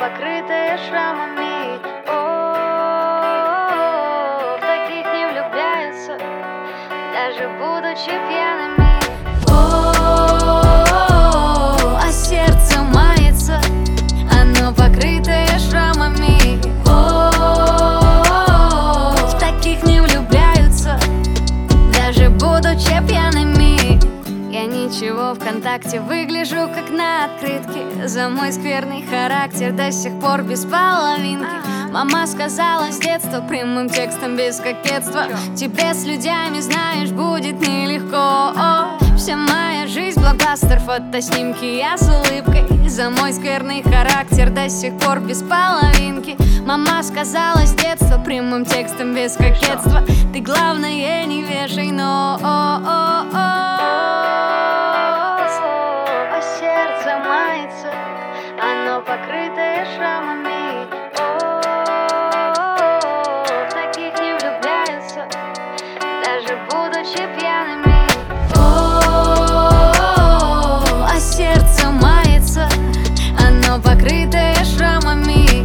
покрытое шрамами. В таких не влюбляются, даже будучи пьяными. А сердце мается, оно покрытое шрамами. В таких не влюбляются, даже будучи пьяными. Я ничего ВКонтакте выгляжу как на открытке. За мой скверный характер до сих пор без половинки. Мама сказала с детства прямым текстом без кокетства: тебе с людьми, знаешь, будет нелегко. Вся моя жизнь блокбастер, фотоснимки, я с улыбкой. За мой скверный характер до сих пор без половинки. Мама сказала с детства прямым текстом без кокетства: ты главное не вешай, но сердце мается, оно покрытое шрамами. В таких не влюбляются, даже будучи пьяными. А сердце мается, оно покрытое шрамами.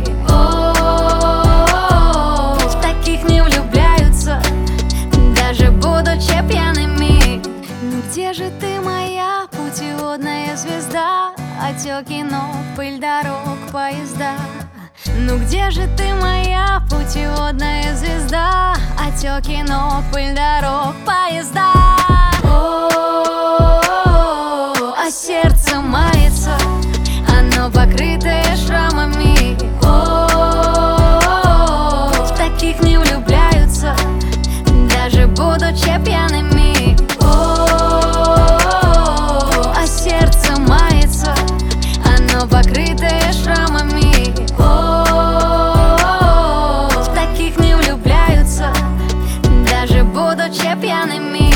В таких не влюбляются, даже будучи пьяными. Ну где же ты, моя путеводная звезда? Отеки ног, пыль дорог, поезда. Ну где же ты, моя путеводная звезда? Отеки ног, пыль дорог, поезда. А сердце мается, оно покрытое шрамами. В таких не влюбляются, даже будучи пьяными. А сердце мается, оно покрытое шрамами. В таких не влюбляются, даже будучи пьяными.